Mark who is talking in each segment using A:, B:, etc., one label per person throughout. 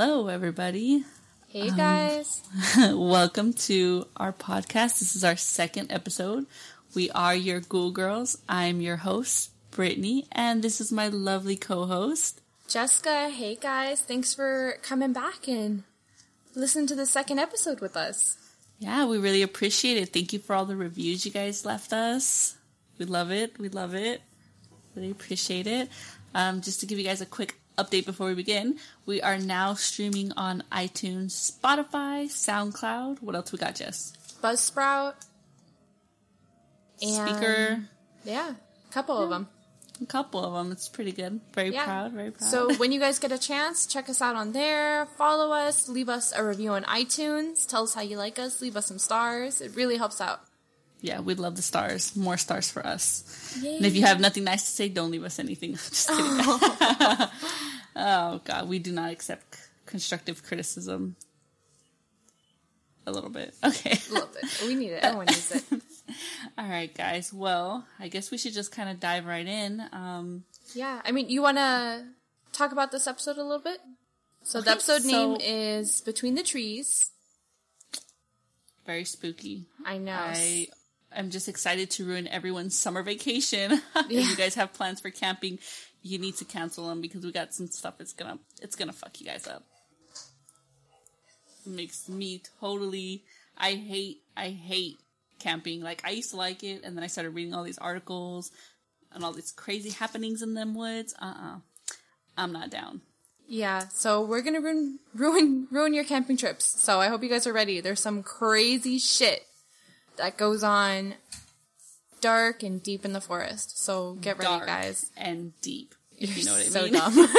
A: Hello, everybody.
B: Hey, guys.
A: Welcome to our podcast. This is our second episode. We are your Ghoul Girls. I'm your host, Brittany, and this is my lovely co-host,
B: Jessica. Hey, guys. Thanks for coming back and listening to the second episode with us.
A: Yeah, we really appreciate it. Thank you for all the reviews you guys left us. We love it. We love it. Really appreciate it. Just to give you guys a quick update before we begin, we are now streaming on iTunes, Spotify, SoundCloud. What else we got, Jess?
B: Buzzsprout. And
A: Speaker.
B: Yeah, a couple of them.
A: A couple of them. It's pretty good. Very proud.
B: So when you guys get a chance, check us out on there. Follow us. Leave us a review on iTunes. Tell us how you like us. Leave us some stars. It really helps out.
A: Yeah, we'd love the stars. More stars for us.
B: Yay.
A: And if you have nothing nice to say, don't leave us anything. Just kidding. Oh, God. We do not accept constructive criticism. A little bit. Okay.
B: A little bit. We need it. Everyone needs it.
A: All right, guys. Well, I guess we should just kind of dive right in.
B: Yeah. I mean, you want to talk about this episode a little bit? So the episode name is Between the Trees.
A: Very spooky.
B: I know.
A: I'm just excited to ruin everyone's summer vacation. If you guys have plans for camping, you need to cancel them because we got some stuff. It's gonna fuck you guys up. It makes me totally. I hate camping. Like, I used to like it, and then I started reading all these articles and all these crazy happenings in them woods. I'm not down.
B: Yeah, so we're gonna ruin your camping trips. So I hope you guys are ready. There's some crazy shit that goes on dark and deep in the forest. So get ready,
A: Dark
B: guys.
A: and deep, if you know what I
B: So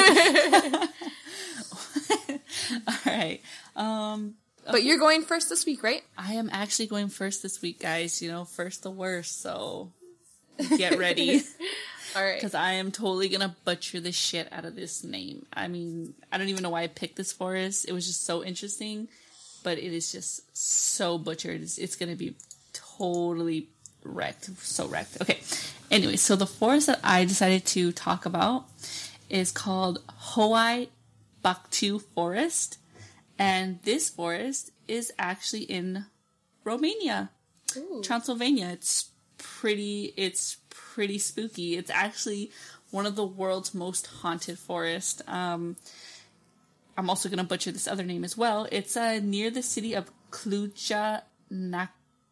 A: mean.
B: dumb.
A: All right.
B: But you're going first this week, right?
A: I am actually going first this week, guys. You know, first the worst, so get ready.
B: All right.
A: Because I am totally going to butcher the shit out of this name. I mean, I don't even know why I picked this forest. It was just so interesting, but it is just so butchered. It's going to be totally wrecked. So wrecked. Okay. Anyway, so the forest that I decided to talk about is called Hoai Baciu Forest. And this forest is actually in Romania, Transylvania. It's pretty spooky. It's actually one of the world's most haunted forests. I'm also going to butcher this other name as well. It's near the city of Cluj-Napoca,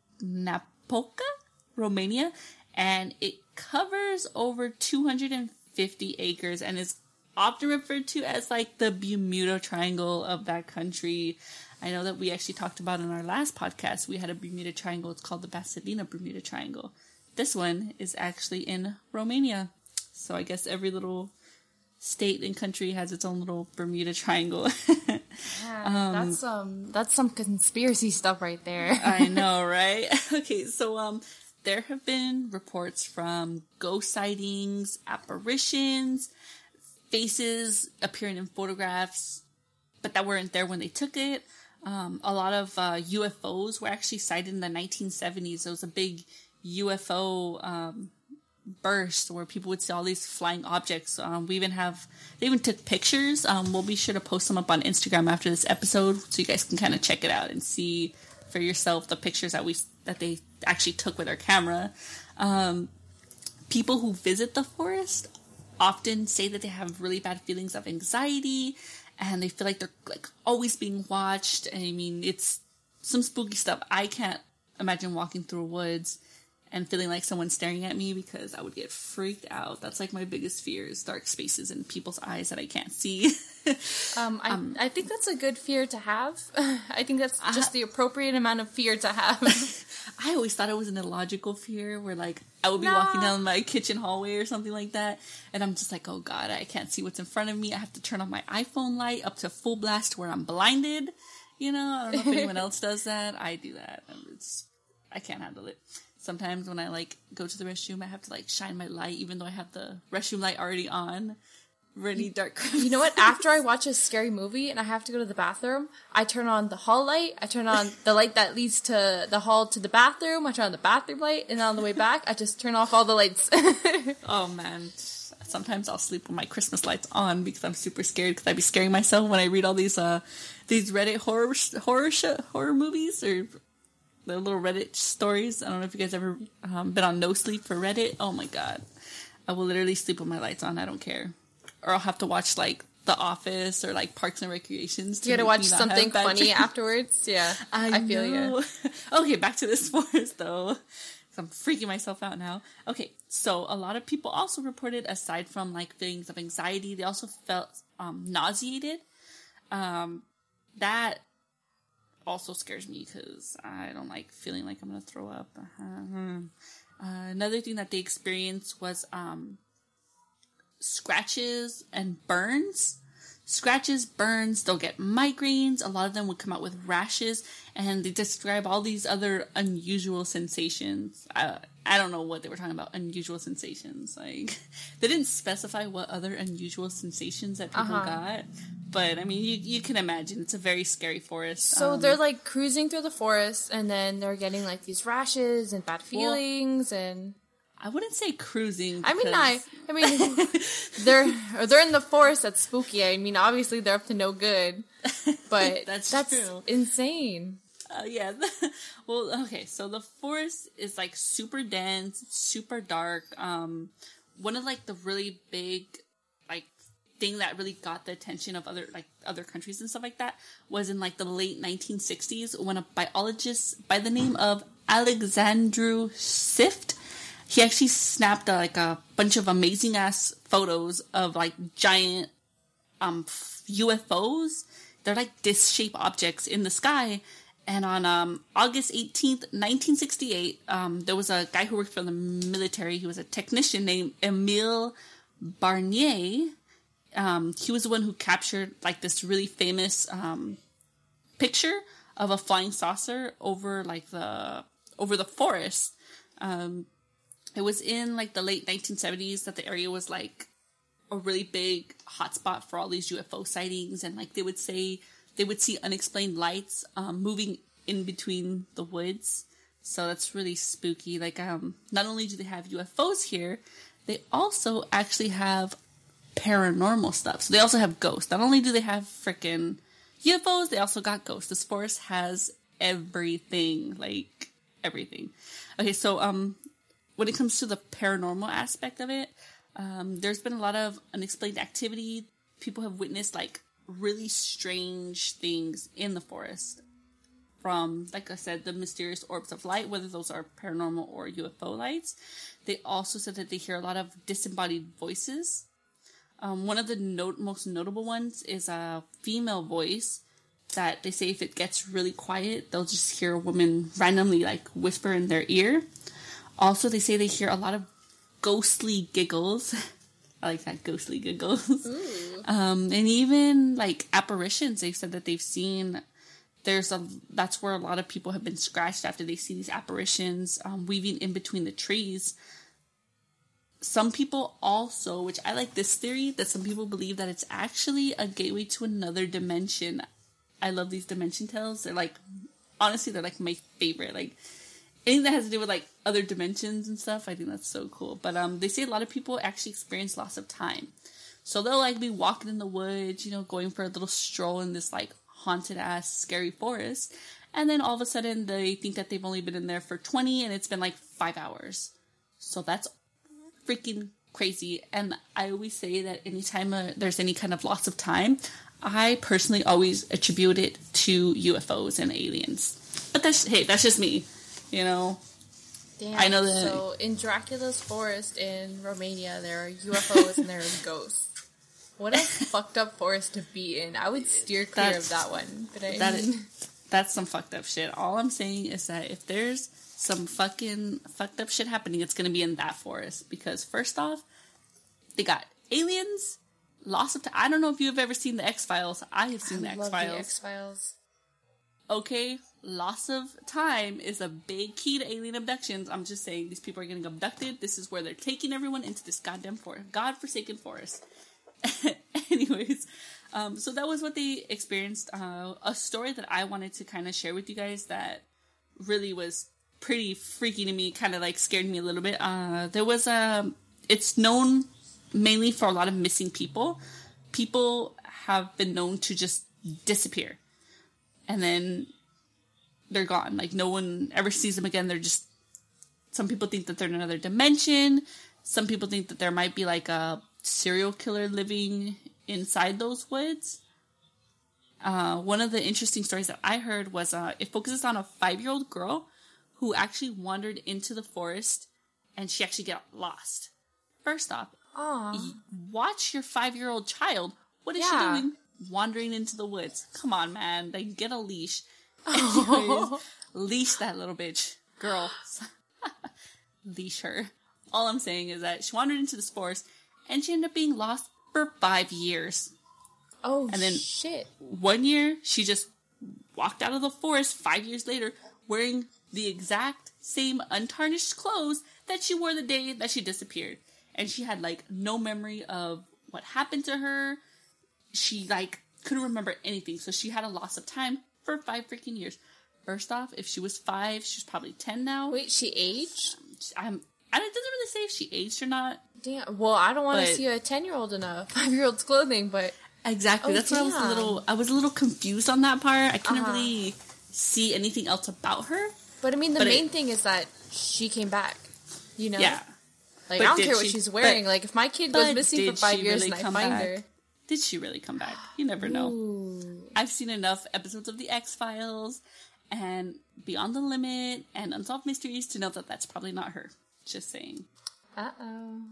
A: Romania, and it covers over 250 acres and is often referred to as like the Bermuda Triangle of that country. I know that we actually talked about in our last podcast, we had a Bermuda Triangle. It's called the Pasadena Bermuda Triangle. This one is actually in Romania. So I guess every little state and country has its own little Bermuda Triangle.
B: Yeah, that's some conspiracy stuff right there.
A: I know, right? Okay, so there have been reports from ghost sightings, apparitions, faces appearing in photographs, but that weren't there when they took it. A lot of UFOs were actually sighted in the 1970s. There was a big UFO burst where people would see all these flying objects. They even took pictures. We'll be sure to post them up on Instagram after this episode so you guys can kind of check it out and see for yourself the pictures that they actually took with their camera. People who visit the forest often say that they have really bad feelings of anxiety and they feel like they're like always being watched. I mean, it's some spooky stuff. I can't imagine walking through woods and feeling like someone's staring at me because I would get freaked out. That's like my biggest fear is dark spaces and people's eyes that I can't see.
B: I think that's a good fear to have. I think that's just the appropriate amount of fear to have.
A: I always thought it was an illogical fear where like I would be walking down my kitchen hallway or something like that and I'm just like, oh God, I can't see what's in front of me. I have to turn off my iPhone light up to full blast where I'm blinded. You know, I don't know if anyone else does that. I do that. I can't handle it. Sometimes when I like go to the restroom, I have to like shine my light even though I have the restroom light already on. Really dark.
B: You know what? After I watch a scary movie and I have to go to the bathroom, I turn on the hall light. I turn on the light that leads to the hall to the bathroom. I turn on the bathroom light, and on the way back, I just turn off all the lights.
A: Oh man, sometimes I'll sleep with my Christmas lights on because I'm super scared because I'd be scaring myself when I read all these Reddit horror movies or the little Reddit stories. I don't know if you guys ever been on No Sleep for Reddit. Oh my god. I will literally sleep with my lights on. I don't care. Or I'll have to watch like The Office or like Parks and Recreations.
B: You gotta watch something funny afterwards. Yeah, I feel you.
A: Okay, back to this forest though. I'm freaking myself out now. Okay, so a lot of people also reported, aside from like feelings of anxiety, they also felt nauseated. That also scares me because I don't like feeling like I'm gonna throw up. Another thing that they experienced was scratches and burns. Scratches, burns, they'll get migraines. A lot of them would come out with rashes, and they describe all these other unusual sensations. I don't know what they were talking about, unusual sensations. Like, they didn't specify what other unusual sensations that people got. But, I mean, you can imagine. It's a very scary forest.
B: So they're, like, cruising through the forest, and then they're getting, like, these rashes and bad feelings, and...
A: I wouldn't say cruising.
B: I mean, they're in the forest. That's spooky. I mean, obviously they're up to no good, but that's true. Insane.
A: Yeah. Well, okay. So the forest is like super dense, super dark. One of like the really big like thing that really got the attention of other countries and stuff like that was in like the late 1960s when a biologist by the name of Alexandru Sift. He actually snapped like a bunch of amazing ass photos of like giant UFOs. They're like disc-shaped objects in the sky. And on August 18th, 1968, there was a guy who worked for the military. He was a technician named Emile Barnier. He was the one who captured like this really famous picture of a flying saucer over the forest. It was in like the late 1970s that the area was like a really big hotspot for all these UFO sightings, and like they would see unexplained lights moving in between the woods. So that's really spooky. Like not only do they have UFOs here, they also actually have paranormal stuff. So they also have ghosts. Not only do they have freaking UFOs, they also got ghosts. This forest has everything, like everything. Okay, so when it comes to the paranormal aspect of it, there's been a lot of unexplained activity. People have witnessed like really strange things in the forest. From, like I said, the mysterious orbs of light, whether those are paranormal or UFO lights. They also said that they hear a lot of disembodied voices. One of the most notable ones is a female voice that they say if it gets really quiet, they'll just hear a woman randomly like whisper in their ear. Also, they say they hear a lot of ghostly giggles. I like that, ghostly giggles. And even, like, apparitions. They've said that they've seen... That's where a lot of people have been scratched after they see these apparitions weaving in between the trees. Some people also, which I like this theory, that some people believe that it's actually a gateway to another dimension. I love these dimension tales. They're like... Honestly, they're, like, my favorite. Like... Anything that has to do with, like, other dimensions and stuff, I think that's so cool. But they say a lot of people actually experience loss of time. So they'll, like, be walking in the woods, you know, going for a little stroll in this, like, haunted-ass, scary forest. And then all of a sudden, they think that they've only been in there for 20, and it's been, like, 5 hours. So that's freaking crazy. And I always say that anytime there's any kind of loss of time, I personally always attribute it to UFOs and aliens. But that's just me. You know,
B: damn,
A: I know that.
B: So in Dracula's forest in Romania, there are UFOs and there are ghosts. What a fucked up forest to be in. I would steer clear of that one. But
A: that's some fucked up shit. All I'm saying is that if there's some fucking fucked up shit happening, it's gonna be in that forest. Because first off, they got aliens, loss of time. I don't know if you've ever seen the X-Files. I have seen the X-Files.
B: Love the X-Files.
A: Okay, loss of time is a big key to alien abductions. I'm just saying, these people are getting abducted. This is where they're taking everyone into this goddamn forest. God-forsaken forest. Anyways, so that was what they experienced. A story that I wanted to kind of share with you guys that really was pretty freaky to me, kind of like scared me a little bit. There was it's known mainly for a lot of missing people. People have been known to just disappear. And then they're gone. Like, no one ever sees them again. They're just... Some people think that they're in another dimension. Some people think that there might be, like, a serial killer living inside those woods. One of the interesting stories that I heard was it focuses on a 5-year-old girl who actually wandered into the forest and she actually got lost. First off, watch your 5-year-old child. What is she doing wandering into the woods? Come on, man. Like, get a leash. Anyways, leash that little bitch. Girl. Leash her. All I'm saying is that she wandered into this forest and she ended up being lost for 5 years.
B: Oh,
A: and then
B: shit.
A: 1 year, she just walked out of the forest 5 years later wearing the exact same untarnished clothes that she wore the day that she disappeared. And she had, like, no memory of what happened to her. She, like, couldn't remember anything. So she had a loss of time for 5 freaking years. First off, if she was 5, she's probably 10 now.
B: Wait, she aged?
A: And it doesn't really say if she aged or not.
B: Damn. Well, I don't want to see a 10-year-old in a 5-year-old's clothing, but...
A: Exactly. That's why I was a little confused on that part. I couldn't really see anything else about her.
B: But I mean, the main thing is that she came back. You know?
A: Yeah.
B: Like, but I don't care what she's wearing. Like, if my kid goes missing for 5 years and I find her...
A: Did she really come back? You never know.
B: Ooh.
A: I've seen enough episodes of The X-Files and Beyond the Limit and Unsolved Mysteries to know that that's probably not her. Just saying.
B: Uh-oh.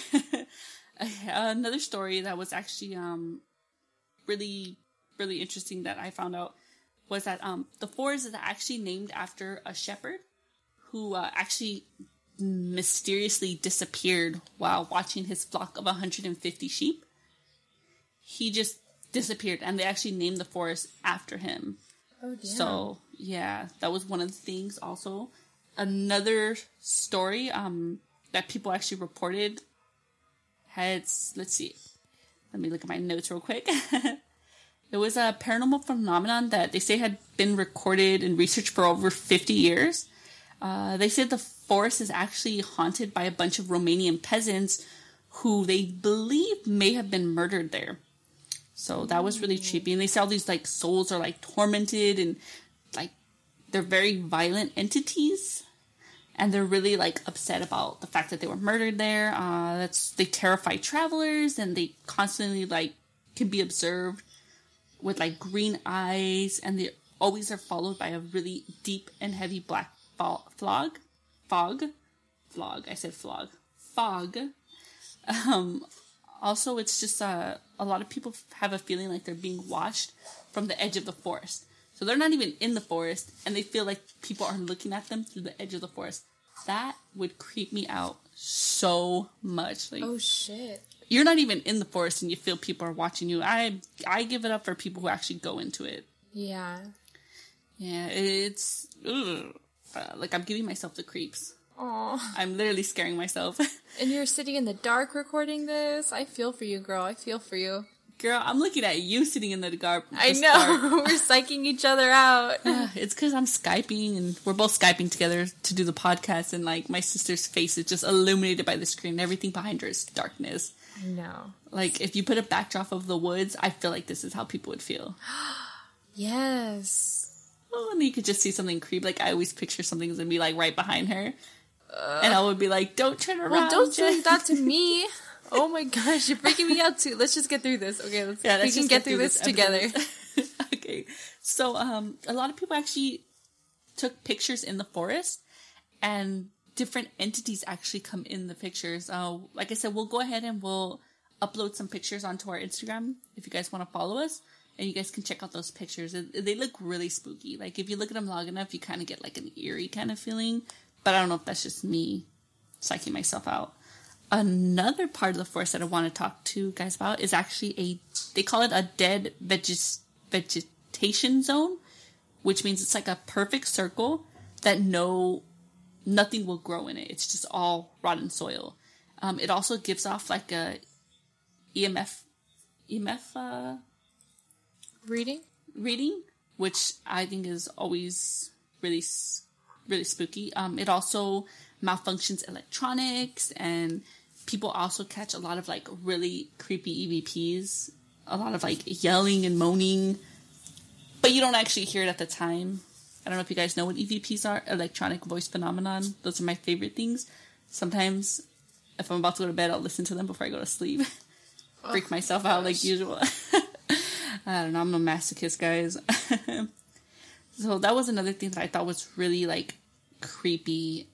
A: Another story that was actually really, really interesting that I found out was that the forest is actually named after a shepherd who actually mysteriously disappeared while watching his flock of 150 sheep. He just disappeared, and they actually named the forest after him.
B: Oh, damn.
A: So, yeah, that was one of the things also. Another story that people actually reported let's see. Let me look at my notes real quick. It was a paranormal phenomenon that they say had been recorded and researched for over 50 years. They said the forest is actually haunted by a bunch of Romanian peasants who they believe may have been murdered there. So that was really creepy. And they say all these, like, souls are, like, tormented and, like, they're very violent entities. And they're really, like, upset about the fact that they were murdered there. They terrify travelers, and they constantly, like, can be observed with, like, green eyes. And they always are followed by a really deep and heavy black fog. I said flog. Fog. Also, it's just a lot of people have a feeling like they're being watched from the edge of the forest. So they're not even in the forest, and they feel like people are looking at them through the edge of the forest. That would creep me out so much. Like,
B: oh, shit.
A: You're not even in the forest, and you feel people are watching you. I give it up for people who actually go into it.
B: Yeah.
A: Yeah, it's... like, I'm giving myself the creeps.
B: Aww.
A: I'm literally scaring myself.
B: And you're sitting in the dark recording this? I feel for you, girl. I feel for you.
A: Girl, I'm looking at you sitting in the dark.
B: I know. We're psyching each other out.
A: It's because I'm Skyping, and we're both Skyping together to do the podcast, and, like, my sister's face is just illuminated by the screen. Everything behind her is darkness.
B: I know.
A: Like, if you put a backdrop of the woods, I feel like this is how people would feel.
B: Yes.
A: Oh, and you could just see something creep. Like, I always picture something's gonna be, like, right behind her. And I would be like, don't turn around.
B: Well, don't do that to me. Oh my gosh, you're freaking me out too. Let's just get through this. Okay, we can get through this together.
A: Okay. So, a lot of people actually took pictures in the forest, and different entities actually come in the pictures. Like I said, we'll go ahead and we'll upload some pictures onto our Instagram if you guys want to follow us, and you guys can check out those pictures. They look really spooky. Like, if you look at them long enough, you kind of get, like, an eerie kind of feeling. But I don't know if that's just me psyching myself out. Another part of the forest that I want to talk to you guys about is actually they call it a dead vegetation zone, which means it's like a perfect circle that nothing will grow in it. It's just all rotten soil. It also gives off like a EMF reading, which I think is always really spooky. It also malfunctions electronics, and people also catch a lot of like really creepy EVPs, a lot of like yelling and moaning, but you don't actually hear it at the time. I don't know if you guys know what EVPs are, electronic voice phenomenon. Those are my favorite things. Sometimes if I'm about to go to bed, I'll listen to them before I go to sleep. Freak myself out like usual. I don't know, I'm a masochist, guys. So that was another thing that I thought was really like creepy.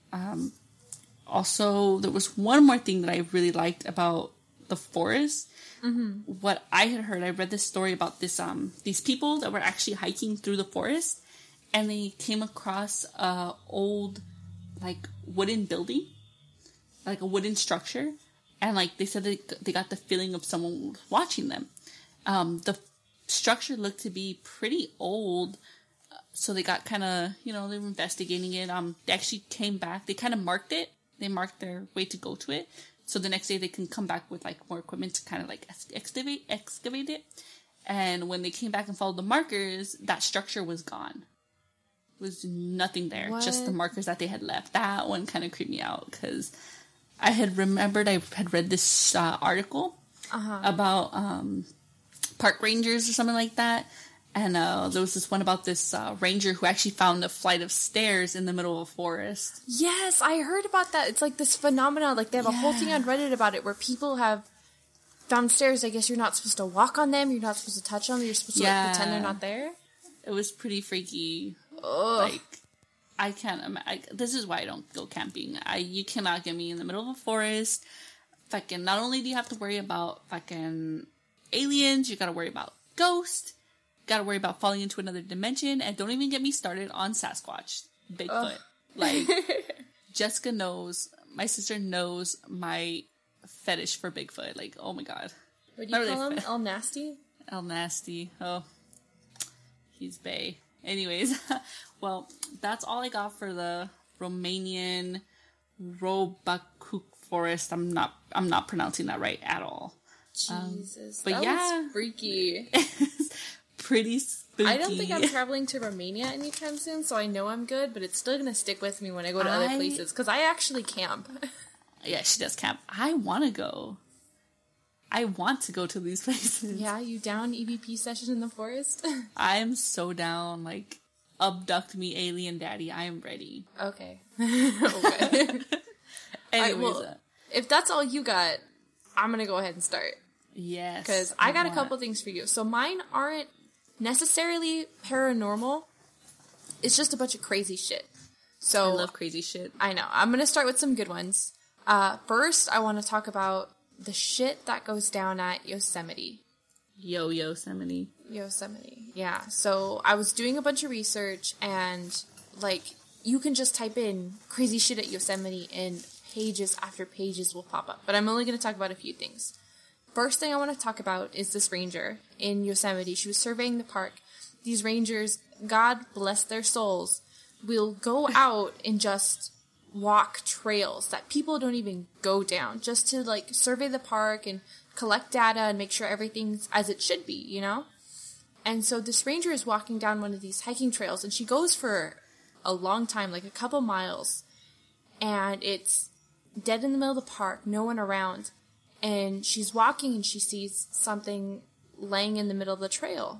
A: Also, there was one more thing that I really liked about the forest. Mm-hmm. What I had heard, I read this story about this these people that were actually hiking through the forest, and they came across a old like wooden building, like a wooden structure, and like they said they got the feeling of someone watching them. The structure looked to be pretty old, so they got kind of, they were investigating it. They actually came back. They kind of marked it. They marked their way to go to it. So the next day they can come back with like more equipment to kind of like excavate it. And when they came back and followed the markers, that structure was gone. There was nothing there. What? Just the markers that they had left. That one kind of creeped me out because I had remembered I had read this article about park rangers or something like that. And there was this one about this ranger who actually found a flight of stairs in the middle of a forest.
B: Yes, I heard about that. It's like this phenomenon. Like they have a whole thing on Reddit about it where people have found stairs. I guess you're not supposed to walk on them. You're not supposed to touch them. You're supposed to like, pretend they're not there.
A: It was pretty freaky.
B: Ugh.
A: Like, I can't imagine. This is why I don't go camping. You cannot get me in the middle of a forest. Fucking, not only do you have to worry about fucking aliens, you gotta worry about ghosts. Got to worry about falling into another dimension, and don't even get me started on Sasquatch, Bigfoot. Like, Jessica knows, my sister knows my fetish for Bigfoot. Like, oh my god.
B: What do you call him? El Nasty?
A: El Nasty. Oh, he's bae. Anyways, well, that's all I got for the Romanian Robacuk Forest. I'm not pronouncing that right at all.
B: Jesus,
A: but
B: that was freaky.
A: Pretty spooky.
B: I don't think I'm traveling to Romania anytime soon, so I know I'm good, but it's still going to stick with me when I go to other places, because I actually camp.
A: Yeah, she does camp. I want to go. I want to go to these places.
B: Yeah, you down EVP session in the forest?
A: I am so down. Like, abduct me, alien daddy. I am ready.
B: Okay. Okay.
A: Anyways,
B: well, if that's all you got, I'm going to go ahead and start.
A: Yes.
B: Because I got a couple things for you. So mine aren't necessarily paranormal. It's just a bunch of crazy shit. So
A: I love crazy shit.
B: I know. I'm going to start with some good ones. First, I want to talk about the shit that goes down at Yosemite.
A: Yosemite.
B: Yeah. So I was doing a bunch of research, and like you can just type in crazy shit at Yosemite and pages after pages will pop up. But I'm only going to talk about a few things. First thing I want to talk about is this ranger in Yosemite. She was surveying the park. These rangers, God bless their souls, will go out and just walk trails that people don't even go down, just to like survey the park and collect data and make sure everything's as it should be, And so this ranger is walking down one of these hiking trails, and she goes for a long time, like a couple miles, and it's dead in the middle of the park, no one around. And she's walking and she sees something laying in the middle of the trail.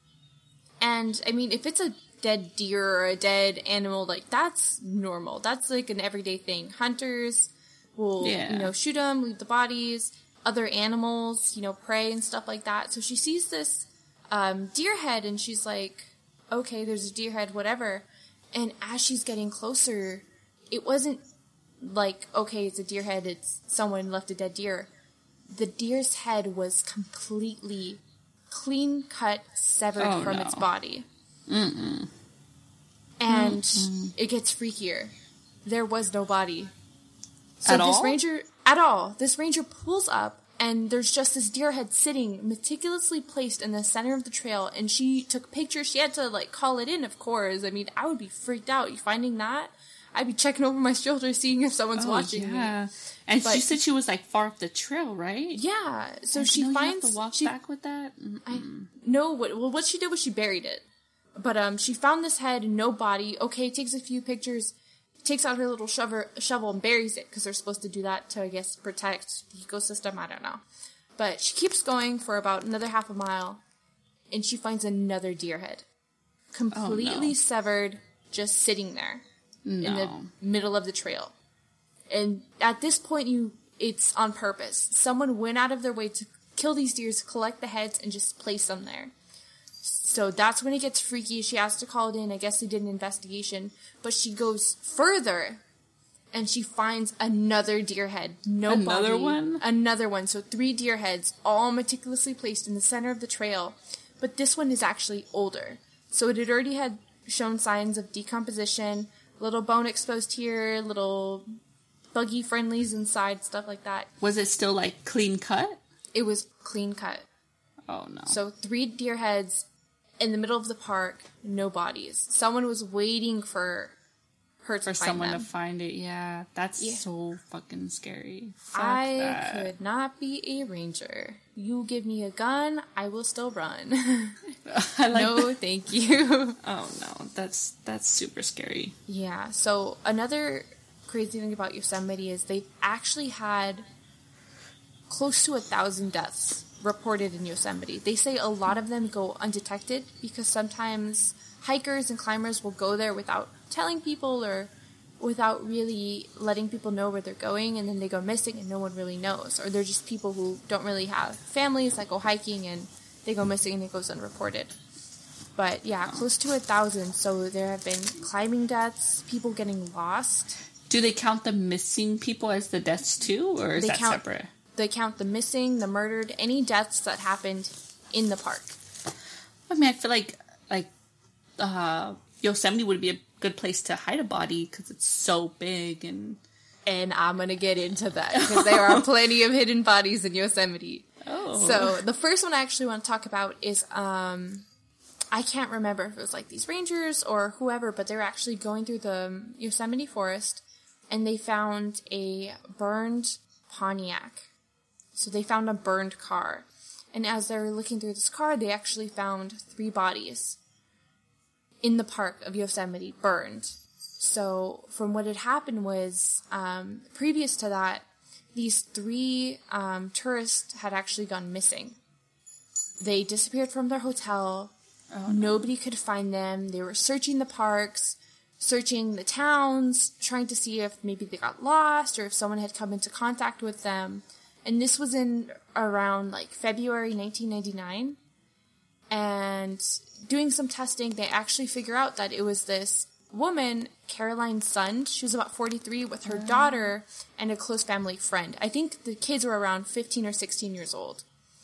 B: And, I mean, if it's a dead deer or a dead animal, like, that's normal. That's, like, an everyday thing. Hunters will, shoot them, leave the bodies. Other animals, prey and stuff like that. So she sees this deer head and she's like, okay, there's a deer head, whatever. And as she's getting closer, it wasn't like, okay, it's a deer head, it's someone left a dead deer. The deer's head was completely clean-cut, severed from its body.
A: Mm-mm.
B: And it gets freakier. There was no body. So this ranger pulls up, and there's just this deer head sitting, meticulously placed in the center of the trail, and she took pictures. She had to, like, call it in, of course. I mean, I would be freaked out. You finding that? I'd be checking over my shoulder, seeing if someone's watching me.
A: And she said she was like far up the trail, right?
B: Yeah. So she finds.
A: You have to walk back with that.
B: What she did was she buried it. But she found this head, no body. Okay, takes a few pictures. takes out her little shovel and buries it, because they're supposed to do that to, I guess, protect the ecosystem. I don't know. But she keeps going for about another half a mile, and she finds another deer head. Completely severed, just sitting there in the middle of the trail. And at this point, it's on purpose. Someone went out of their way to kill these deers, collect the heads, and just place them there. So that's when it gets freaky. She has to call it in. I guess they did an investigation. But she goes further, and she finds another deer head.
A: Another one?
B: Another one. So 3 deer heads, all meticulously placed in the center of the trail. But this one is actually older. So it had already had shown signs of decomposition, little bone exposed here, little buggy friendlies inside, stuff like that.
A: Was it still, like, clean cut?
B: It was clean cut.
A: Oh, no.
B: So 3 deer heads in the middle of the park, no bodies. Someone was waiting for her to find
A: someone
B: them.
A: to find it, yeah. That's so fucking scary. Fuck
B: I
A: that.
B: could not be a ranger. You give me a gun, I will still run.
A: I like
B: no,
A: that.
B: thank you.
A: Oh, no. That's super scary.
B: Yeah, so another crazy thing about Yosemite is they've actually had close to 1,000 deaths reported in Yosemite. They say a lot of them go undetected because sometimes hikers and climbers will go there without telling people or without really letting people know where they're going, and then they go missing and no one really knows. Or they're just people who don't really have families that go hiking and they go missing and it goes unreported. But yeah, close to 1,000. So there have been climbing deaths, people getting lost.
A: Do they count the missing people as the deaths too, or is that separate?
B: They count the missing, the murdered, any deaths that happened in the park.
A: I mean, I feel like Yosemite would be a good place to hide a body because it's so big and
B: I'm going to get into that because there are plenty of hidden bodies in Yosemite.
A: Oh.
B: So the first one I actually want to talk about is, I can't remember if it was like these rangers or whoever, but they were actually going through the Yosemite forest and they found a burned Pontiac. So they found a burned car. And as they were looking through this car, they actually found 3 bodies in the park of Yosemite, burned. So from what had happened was, previous to that, these 3 tourists had actually gone missing. They disappeared from their hotel. Oh, no. Nobody could find them. They were searching the parks, searching the towns, trying to see if maybe they got lost or if someone had come into contact with them. And this was in around like February 1999. And doing some testing, they actually figure out that it was this woman, Caroline Sund. She was about 43 with her daughter and a close family friend. I think the kids were around 15 or 16 years old.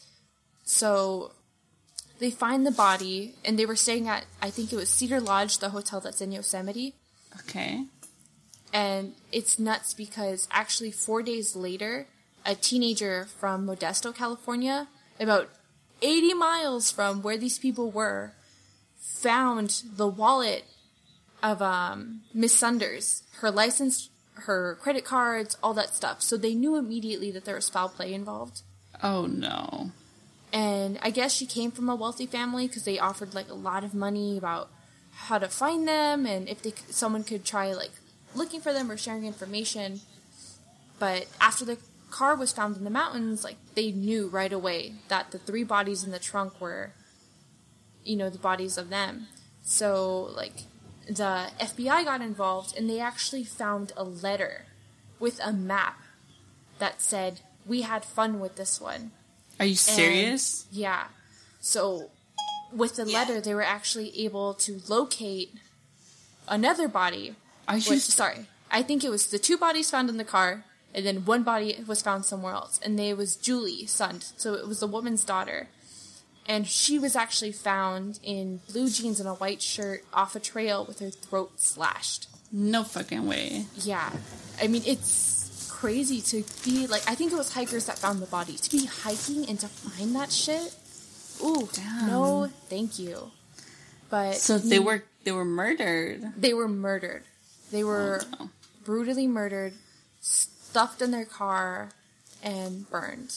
B: So they find the body, and they were staying at, I think it was Cedar Lodge, the hotel that's in Yosemite.
A: Okay.
B: And it's nuts because actually 4 days later, a teenager from Modesto, California, about 80 miles from where these people were, found the wallet of Miss Sunders, her license, her credit cards, all that stuff. So they knew immediately that there was foul play involved.
A: Oh, no.
B: And I guess she came from a wealthy family because they offered like a lot of money about how to find them and if someone could try like looking for them or sharing information. But after the car was found in the mountains, like they knew right away that the 3 bodies in the trunk were, the bodies of them. So like the FBI got involved and they actually found a letter with a map that said, "We had fun with this one."
A: Are you serious?
B: And, yeah. So with the letter, they were actually able to locate another body. Sorry. I think it was the 2 bodies found in the car, and then 1 body was found somewhere else. And it was Julie Sund. So it was the woman's daughter. And she was actually found in blue jeans and a white shirt off a trail with her throat slashed.
A: No fucking way.
B: Yeah. I mean, it's crazy to be like, I think it was hikers that found the body. To be hiking and to find that shit? Ooh, damn. No, thank you. But
A: so they were murdered.
B: They were murdered. They were brutally murdered, stuffed in their car, and burned.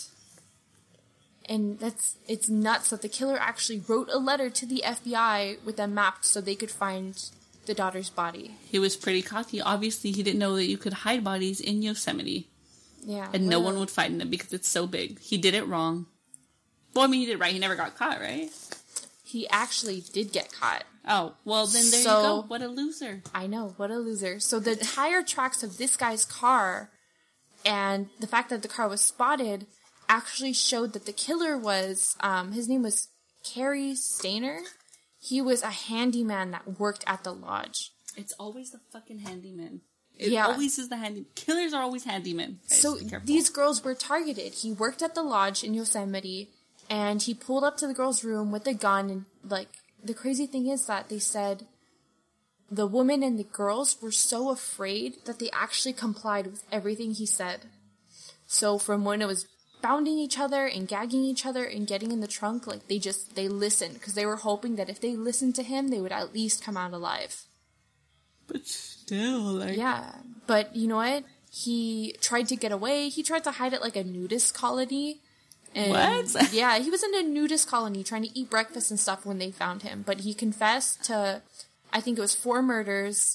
B: And it's nuts that the killer actually wrote a letter to the FBI with them mapped so they could find the daughter's body.
A: He was pretty cocky. Obviously, he didn't know that you could hide bodies in Yosemite.
B: Yeah.
A: And no one would find them because it's so big. He did it wrong. Well, I mean, he did it right. He never got caught, right?
B: He actually did get caught.
A: Oh, well, then there you go. What a loser.
B: I know, what a loser. So the tire tracks of this guy's car and the fact that the car was spotted actually showed that the killer was, his name was Cary Stayner. He was a handyman that worked at the lodge.
A: It's always the fucking handyman. It
B: Yeah.
A: always is the handyman. Killers are always handymen. Guys,
B: So
A: be careful.
B: these girls were targeted. He worked at the lodge in Yosemite, and he pulled up to the girl's room with a gun. And like the crazy thing is that they said the woman and the girls were so afraid that they actually complied with everything he said. So from when it was bounding each other and gagging each other and getting in the trunk, like they listened because they were hoping that if they listened to him, they would at least come out alive.
A: But still, like...
B: Yeah, but you know what? He tried to get away. He tried to hide at like a nudist colony. And
A: What?
B: Yeah, he was in a nudist colony trying to eat breakfast and stuff when they found him. But he confessed to, I think it was 4 murders.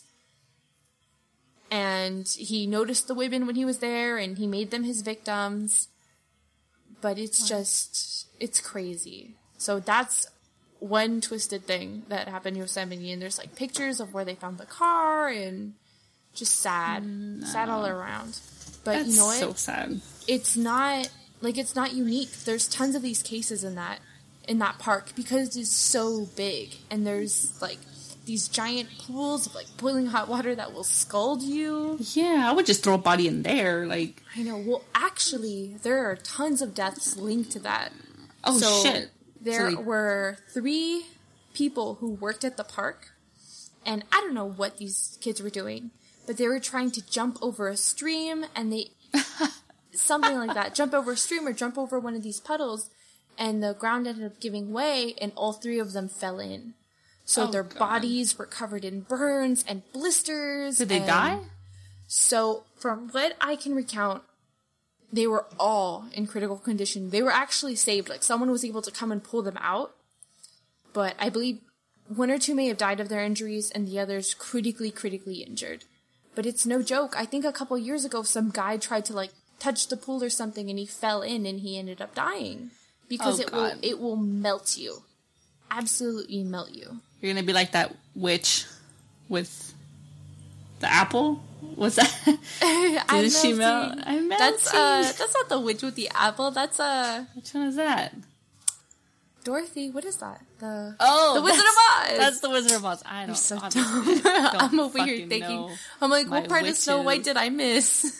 B: And he noticed the women when he was there and he made them his victims. But it's just, it's crazy. So that's one twisted thing that happened in Yosemite. And there's like pictures of where they found the car and just sad. Sad all around. But
A: That's
B: you know what?
A: so sad.
B: It's not unique. There's tons of these cases in that park because it's so big. And there's like these giant pools of like boiling hot water that will scald you.
A: Yeah, I would just throw a body in there, like...
B: I know. Well, actually, there are tons of deaths linked to that.
A: Oh, shit.
B: There were 3 people who worked at the park, and I don't know what these kids were doing, but they were trying to jump over a stream, and they... something like that. Jump over a stream or jump over one of these puddles, and the ground ended up giving way, and all 3 of them fell in. So their bodies were covered in burns and blisters.
A: Did they die?
B: So, from what I can recount, they were all in critical condition. They were actually saved. Like, someone was able to come and pull them out. But I believe 1 or 2 may have died of their injuries, and the others critically injured. But it's no joke. I think a couple years ago, some guy tried to, like, touch the pool or something, and he fell in, and he ended up dying. Because it will melt you. Absolutely melt you.
A: You're gonna be like that witch with the apple? What's that? Did she melt? I'm melting.
B: That's not the witch with the apple. That's
A: Which one is that?
B: Dorothy. What is that? The
A: Wizard
B: of Oz.
A: That's the Wizard of Oz. I don't.
B: You're so
A: obviously,
B: dumb.
A: don't
B: I'm over here
A: fucking
B: thinking.
A: know
B: I'm like,
A: my
B: what part of Snow White
A: witches.
B: did I miss?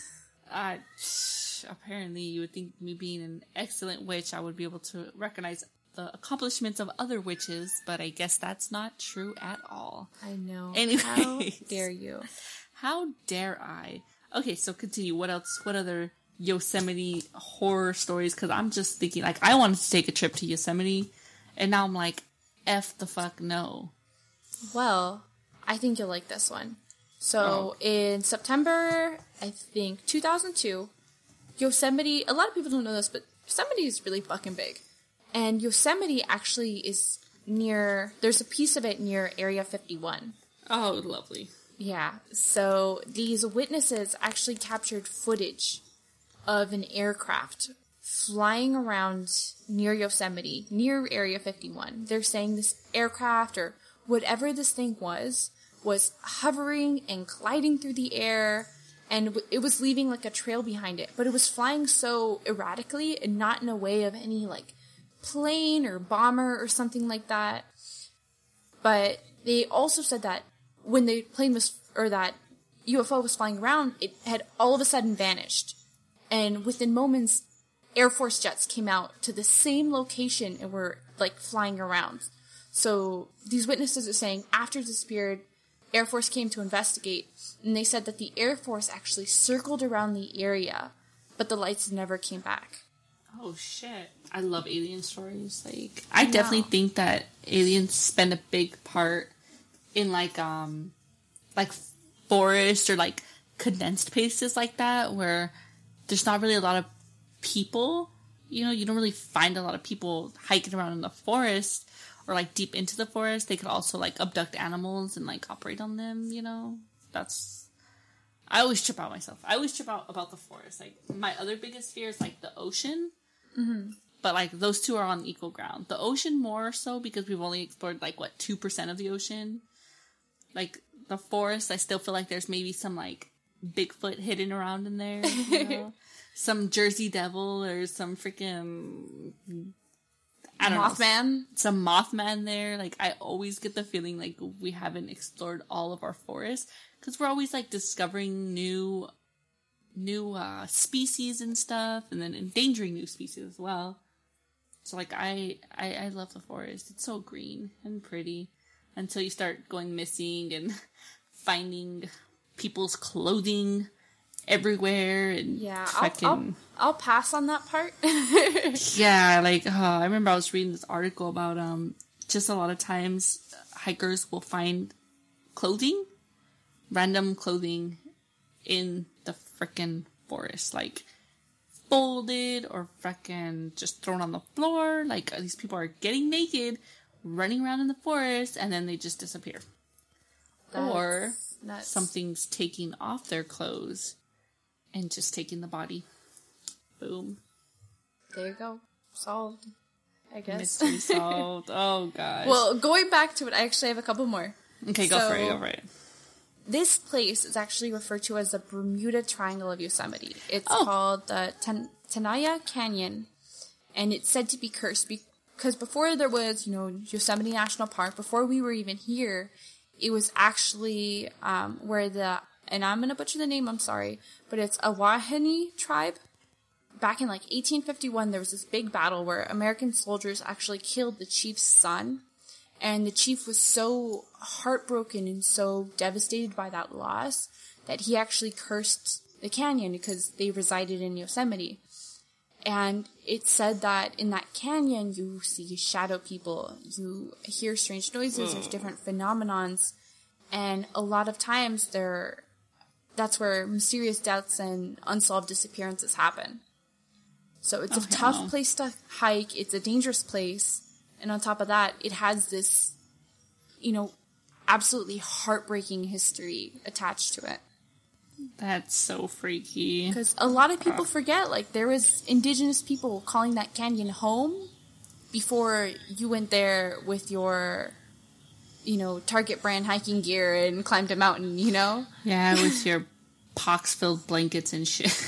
A: Apparently, you would think me being an excellent witch, I would be able to recognize the accomplishments of other witches, but I guess that's not true at all.
B: I know.
A: Anyways.
B: How dare you?
A: How dare I? Okay, so continue. What else? What other Yosemite horror stories? Because I'm just thinking, like, I wanted to take a trip to Yosemite, and now I'm like, F the fuck no.
B: Well, I think you'll like this one. So, in September, I think, 2002, Yosemite, a lot of people don't know this, but Yosemite is really fucking big. And Yosemite actually is near, there's a piece of it near Area 51.
A: Oh, lovely.
B: Yeah, so these witnesses actually captured footage of an aircraft flying around near Yosemite, near Area 51. They're saying this aircraft, or whatever this thing was hovering and gliding through the air, and it was leaving like a trail behind it. But it was flying so erratically and not in a way of any like plane or bomber or something like that. But they also said that when the plane was, or that UFO was flying around, it had all of a sudden vanished. And within moments, Air Force jets came out to the same location and were like flying around. So these witnesses are saying after it disappeared, Air Force came to investigate, and they said that the Air Force actually circled around the area, but the lights never came back.
A: Oh shit. I love alien stories. Like, I definitely think that aliens spend a big part in like forest or like condensed places like that where there's not really a lot of people. You know, you don't really find a lot of people hiking around in the forest. or like deep into the forest, they could also like abduct animals and like operate on them, you know? I always trip out myself. I always trip out about the forest. Like, my other biggest fear is like the ocean. Mm-hmm. But like, those two are on equal ground. The ocean more so because we've only explored like, 2% of the ocean. Like, the forest, I still feel like there's maybe some like Bigfoot hidden around in there, you know? Some Jersey Devil or some freaking, I don't
B: know.
A: Some Mothman there. Like, I always get the feeling like we haven't explored all of our forests. Because we're always like discovering new species and stuff. And then endangering new species as well. So like, I love the forest. It's so green and pretty. Until you start going missing and finding people's clothing everywhere and
B: I'll pass on that part.
A: Yeah, like I remember I was reading this article about just a lot of times hikers will find random clothing in the frickin' forest, like folded or frickin' just thrown on the floor. Like, these people are getting naked, running around in the forest, and then they just disappear. Or nuts. Something's taking off their clothes and just taking the body. Boom.
B: There you go. Solved, I guess.
A: Mystery solved. Oh, gosh.
B: Well, going back to it, I actually have a couple more.
A: Okay, go for it.
B: This place is actually referred to as the Bermuda Triangle of Yosemite. It's called the Tenaya Canyon, and it's said to be cursed because before there was, Yosemite National Park, before we were even here, it was actually where and I'm going to butcher the name, I'm sorry, but it's a Wahine tribe. Back in like 1851, there was this big battle where American soldiers actually killed the chief's son. And the chief was so heartbroken and so devastated by that loss that he actually cursed the canyon because they resided in Yosemite. And it said that in that canyon, you see shadow people, you hear strange noises, there's different phenomenons, and a lot of times that's where mysterious deaths and unsolved disappearances happen. So it's a tough place to hike, it's a dangerous place, and on top of that, it has this, absolutely heartbreaking history attached to it.
A: That's so freaky.
B: Because a lot of people forget, like, there was indigenous people calling that canyon home before you went there with your, Target brand hiking gear and climbed a mountain,
A: Yeah, with your pox-filled blankets and shit.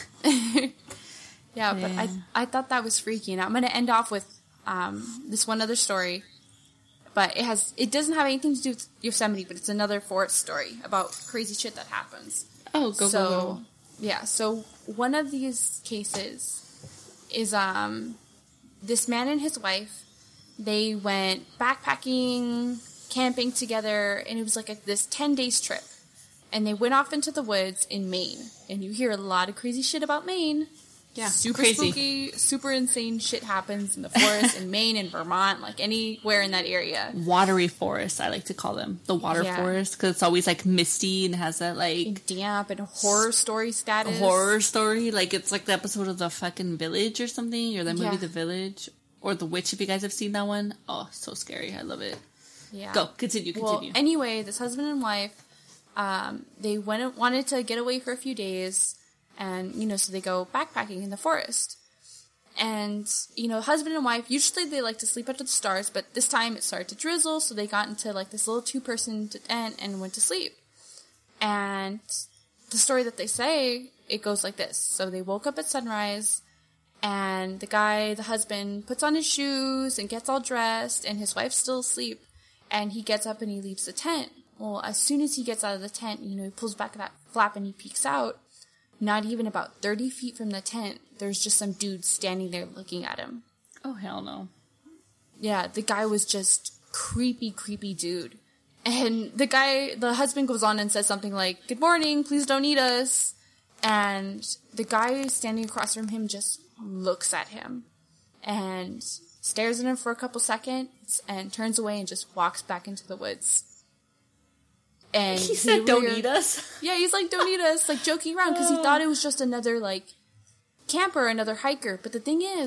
B: Yeah, but I thought that was freaky, and I'm going to end off with this one other story. But it doesn't have anything to do with Yosemite, but it's another forest story about crazy shit that happens.
A: Oh, go.
B: Yeah, so one of these cases is this man and his wife, they went backpacking, camping together, and it was like this 10 days trip. And they went off into the woods in Maine. And you hear a lot of crazy shit about Maine.
A: Yeah,
B: super
A: crazy.
B: Spooky, super insane shit happens in the forest in Maine and Vermont, like anywhere in that area.
A: Watery forest, I like to call them. The water forest, because it's always like misty and has that like
B: damp and horror story status.
A: Horror story, like it's like the episode of The fucking Village or something, or the movie The Village, or The Witch, if you guys have seen that one. Oh, so scary. I love it. Yeah. Go, continue.
B: Well, anyway, this husband and wife, they wanted to get away for a few days. And, so they go backpacking in the forest. And, husband and wife, usually they like to sleep under the stars, but this time it started to drizzle, so they got into, like, this little 2-person tent and went to sleep. And the story that they say, it goes like this. So they woke up at sunrise, and the husband, puts on his shoes and gets all dressed, and his wife's still asleep, and he gets up and he leaves the tent. Well, as soon as he gets out of the tent, he pulls back that flap and he peeks out. Not even about 30 feet from the tent, there's just some dude standing there looking at him.
A: Oh, hell no.
B: Yeah, the guy was just creepy dude. And the husband goes on and says something like, "Good morning, please don't eat us." And the guy standing across from him just looks at him and stares at him for a couple seconds and turns away and just walks back into the woods. And
A: he said, "Don't eat us."
B: Yeah, he's like, "Don't eat us," like joking around because he thought it was just another like camper, another hiker. But the thing is,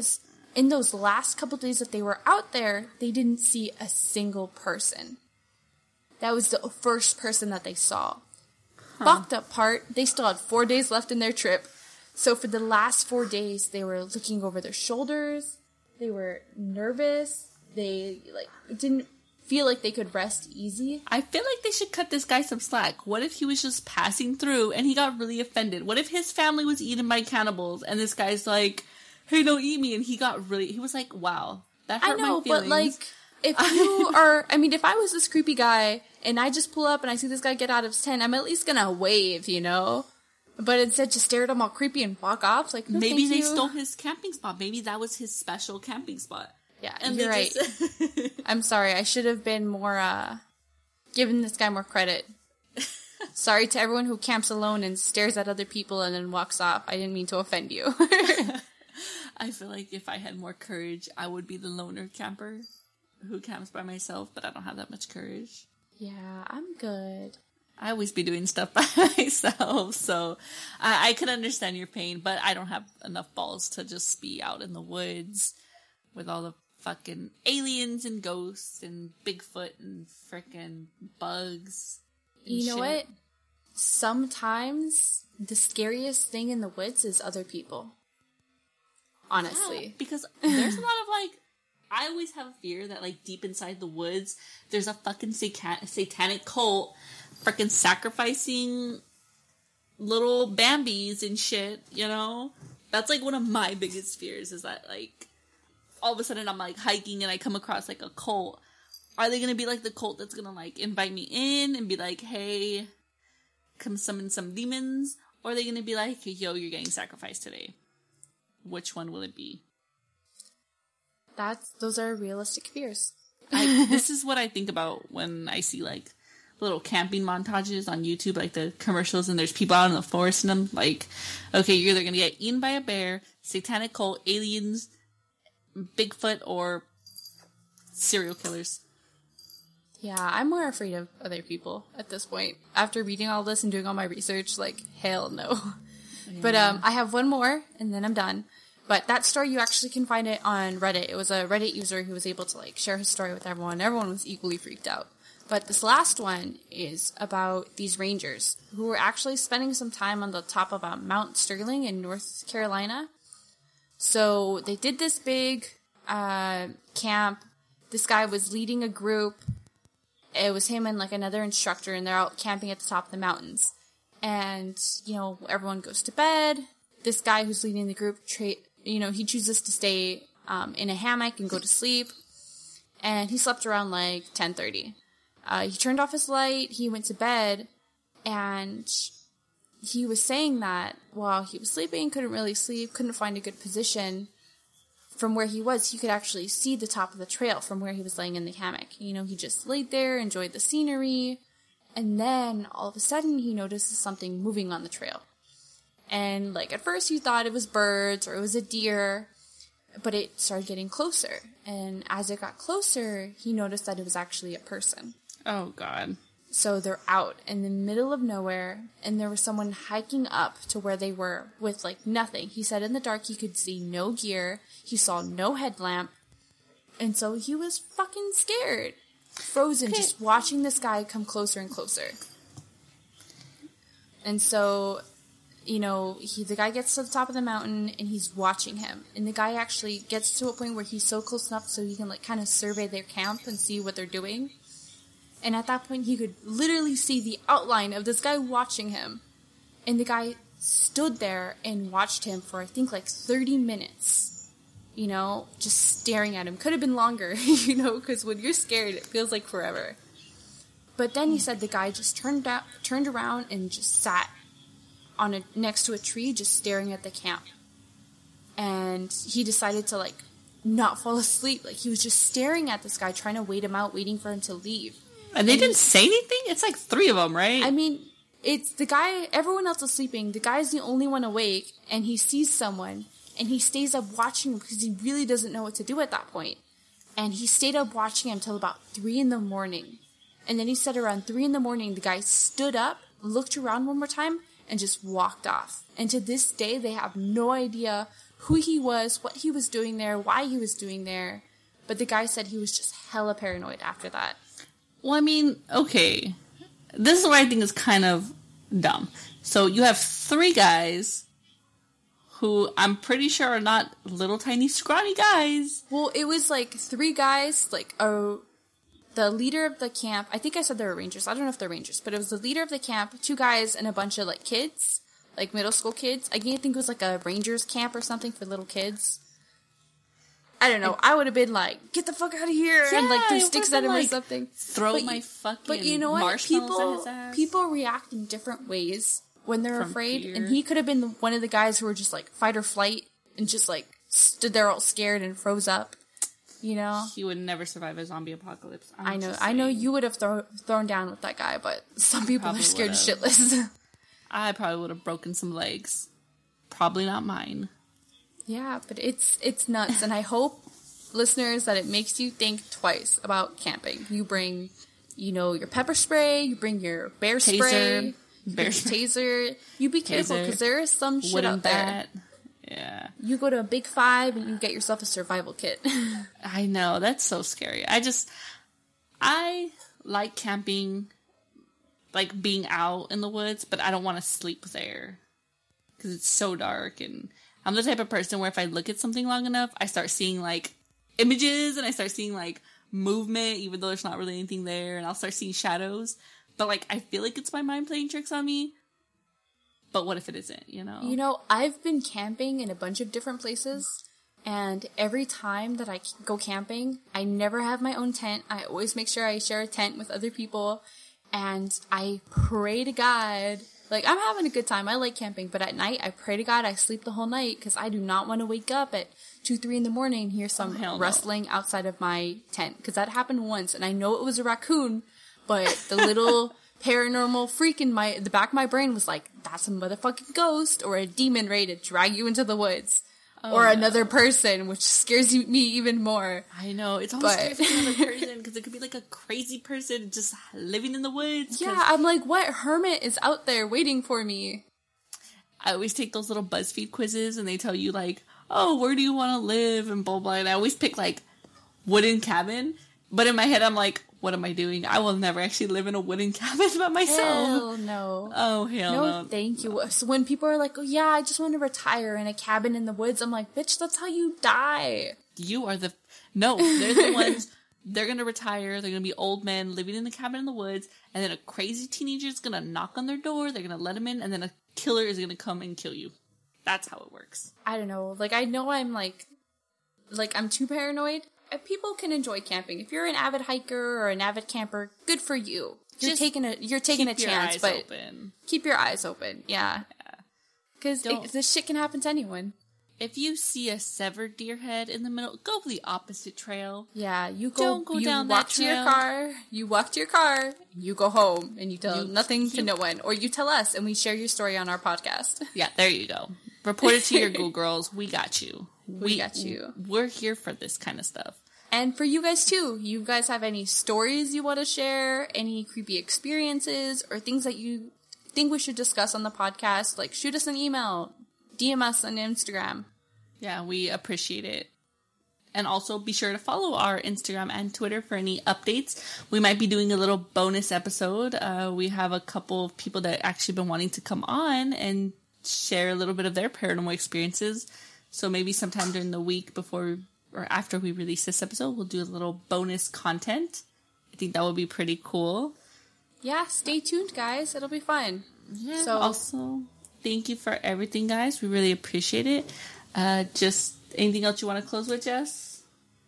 B: in those last couple days that they were out there, they didn't see a single person. That was the first person that they saw. Fucked up part, they still had 4 days left in their trip. So for the last 4 days, they were looking over their shoulders. They were nervous. They didn't feel like they could rest easy.
A: I feel like they should cut this guy some slack. What if he was just passing through and he got really offended? What if his family was eaten by cannibals and this guy's like, hey, don't eat me, and he was like, wow, that hurt my feelings.
B: But like, if you are, I mean, if I was this creepy guy and I just pull up and I see this guy get out of his tent, I'm at least gonna wave, you know? But instead, just stare at him all creepy and walk off. Like, no,
A: maybe they stole his camping spot. Maybe that was his special camping spot.
B: Yeah, and you're right. I'm sorry. I should have been more, giving this guy more credit. Sorry to everyone who camps alone and stares at other people and then walks off. I didn't mean to offend you.
A: I feel like if I had more courage, I would be the loner camper who camps by myself, but I don't have that much courage.
B: Yeah, I'm good.
A: I always be doing stuff by myself, so I could understand your pain, but I don't have enough balls to just be out in the woods with all the fucking aliens and ghosts and Bigfoot and frickin' bugs.
B: You know what? Sometimes the scariest thing in the woods is other people. Honestly.
A: Yeah, because there's a lot of I always have a fear that deep inside the woods, there's a fucking satanic cult freaking sacrificing little Bambis and shit, you know? That's one of my biggest fears is that all of a sudden I'm hiking and I come across a cult. Are they gonna be the cult that's gonna invite me in and be like, hey, come summon some demons? Or are they gonna be like, hey, yo, you're getting sacrificed today? Which one will it be?
B: Those are realistic fears.
A: This is what I think about when I see little camping montages on YouTube, the commercials, and there's people out in the forest and I'm okay, you're either gonna get eaten by a bear, satanic cult, aliens, Bigfoot, or serial killers.
B: Yeah, I'm more afraid of other people at this point. After reading all this and doing all my research, hell no. Yeah. But I have one more, and then I'm done. But that story, you actually can find it on Reddit. It was a Reddit user who was able to share his story with everyone. Everyone was equally freaked out. But this last one is about these rangers who were actually spending some time on the top of Mount Sterling in North Carolina. So they did this big camp. This guy was leading a group. It was him and another instructor, and they're out camping at the top of the mountains. And, everyone goes to bed. This guy who's leading the group, he chooses to stay in a hammock and go to sleep. And he slept around 10:30. He turned off his light, he went to bed, and he was saying that while he was sleeping, couldn't really sleep, couldn't find a good position. From where he was, he could actually see the top of the trail from where he was laying in the hammock. He just laid there, enjoyed the scenery, and then all of a sudden he notices something moving on the trail. And at first he thought it was birds or it was a deer, but it started getting closer. And as it got closer, he noticed that it was actually a person.
A: Oh, God.
B: So they're out in the middle of nowhere, and there was someone hiking up to where they were with nothing. He said in the dark he could see no gear, he saw no headlamp, and so he was fucking scared. Frozen, just watching this guy come closer and closer. And so, the guy gets to the top of the mountain, and he's watching him. And the guy actually gets to a point where he's so close enough so he can, kind of survey their camp and see what they're doing. And at that point, he could literally see the outline of this guy watching him. And the guy stood there and watched him for, I think, 30 minutes. Just staring at him. Could have been longer, because when you're scared, it feels like forever. But then he said the guy just turned around and just sat next to a tree, just staring at the camp. And he decided to, not fall asleep. He was just staring at this guy, trying to wait him out, waiting for him to leave.
A: And they didn't say anything? It's 3 of them, right?
B: I mean, it's the guy, everyone else is sleeping. The guy's the only one awake, and he sees someone, and he stays up watching him because he really doesn't know what to do at that point. And he stayed up watching him till about 3 a.m. And then he said around 3 a.m, the guy stood up, looked around one more time, and just walked off. And to this day, they have no idea who he was, what he was doing there, why he was doing there. But the guy said he was just hella paranoid after that.
A: Well, I mean, okay. This is what I think is kind of dumb. So you have 3 guys who I'm pretty sure are not little tiny scrawny guys.
B: Well, it was like 3 guys, like the leader of the camp. I think I said they were rangers. I don't know if they're rangers, but it was the leader of the camp, 2 guys, and a bunch of like kids, like middle school kids. I think it was like a rangers camp or something for little kids. I don't know. I would have been like, "Get the fuck out of here!" and like threw sticks at him or something.
A: Throw my fucking. But you know what?
B: People react in different ways when they're afraid, and he could have been one of the guys who were just like fight or flight and just like stood there all scared and froze up. You know,
A: he would never survive a zombie apocalypse.
B: I know you would have thrown down with that guy, but some people are scared shitless.
A: I probably would have broken some legs. Probably not mine.
B: Yeah, but it's nuts, and I hope, listeners, that it makes you think twice about camping. You bring, your pepper spray, you bring your bear spray, taser. You be careful, because there is some shit out there.
A: Yeah.
B: You go to a Big 5 and you get yourself a survival kit.
A: I know, that's so scary. I like camping, like being out in the woods, but I don't want to sleep there because it's so dark, and I'm the type of person where if I look at something long enough, I start seeing like images and I start seeing like movement, even though there's not really anything there, and I'll start seeing shadows. But like, I feel like it's my mind playing tricks on me. But what if it isn't,
B: I've been camping in a bunch of different places, and every time that I go camping, I never have my own tent. I always make sure I share a tent with other people, and I pray to God. Like, I'm having a good time. I like camping, but at night, I pray to God I sleep the whole night, because I do not want to wake up at 2, 3 in the morning and hear some rustling outside of my tent, because that happened once, and I know it was a raccoon, but the little paranormal freak in the back of my brain was like, that's a motherfucking ghost or a demon ready to drag you into the woods. Or another person, which scares me even more.
A: I know. It's almost scary for another person, because it could be like a crazy person just living in the woods.
B: Yeah, I'm like, what hermit is out there waiting for me?
A: I always take those little BuzzFeed quizzes, and they tell you like, oh, where do you want to live, and blah, blah, and I always pick like wooden cabin. But in my head, I'm like, what am I doing? I will never actually live in a wooden cabin by myself.
B: Hell no.
A: Oh, hell no.
B: No, thank you. So when people are like, oh yeah, I just want to retire in a cabin in the woods, I'm like, bitch, that's how you die.
A: You are no, they're the ones, they're going to retire, they're going to be old men living in a cabin in the woods, and then a crazy teenager is going to knock on their door, they're going to let them in, and then a killer is going to come and kill you. That's how it works.
B: I don't know. Like, I know I'm like I'm too paranoid. People can enjoy camping. If you're an avid hiker or an avid camper, good for you. You're taking a chance, but keep your eyes open. Yeah. Because this shit can happen to anyone.
A: If you see a severed deer head in the middle, go the opposite trail.
B: Yeah,
A: don't go down that trail.
B: You walk to your car, you go home, and you tell nothing to no one. Or you tell us, and we share your story on our podcast.
A: Yeah, there you go. Report it to your Google girls. We got you.
B: We got you.
A: We're here for this kind of stuff.
B: And for you guys too. You guys have any stories you want to share? Any creepy experiences? Or things that you think we should discuss on the podcast? Like, shoot us an email. DM us on Instagram.
A: Yeah, we appreciate it. And also be sure to follow our Instagram and Twitter for any updates. We might be doing a little bonus episode. We have a couple of people that actually been wanting to come on and share a little bit of their paranormal experiences. So maybe sometime during the week before or after we release this episode, we'll do a little bonus content. I think that would be pretty cool.
B: Yeah, stay tuned, guys. It'll be fun.
A: Yeah, so also, thank you for everything, guys. We really appreciate it. Just anything else you want to close with, Jess?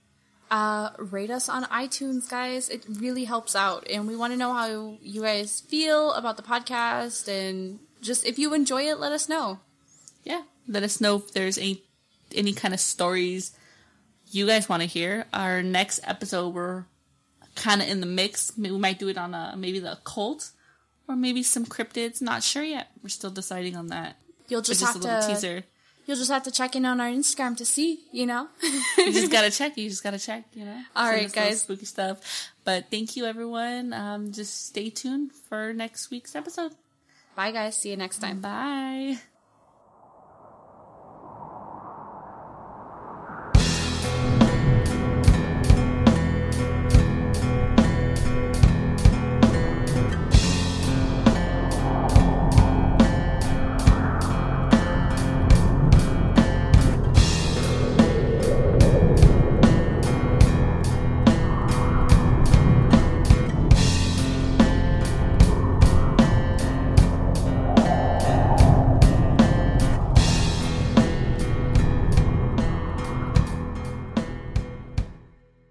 B: Rate us on iTunes, guys. It really helps out. And we want to know how you guys feel about the podcast. And just if you enjoy it, let us know.
A: Yeah, let us know if there's any kind of stories you guys want to hear. Our next episode, we're kind of in the mix. We might do it on maybe the occult or maybe some cryptids. Not sure yet. We're still deciding on that.
B: You'll just have to teaser. You'll just have to check in on our Instagram to see,
A: You just gotta check. All
B: right, guys.
A: Spooky stuff. But thank you, everyone. Just stay tuned for next week's episode.
B: Bye, guys. See you next time.
A: Bye.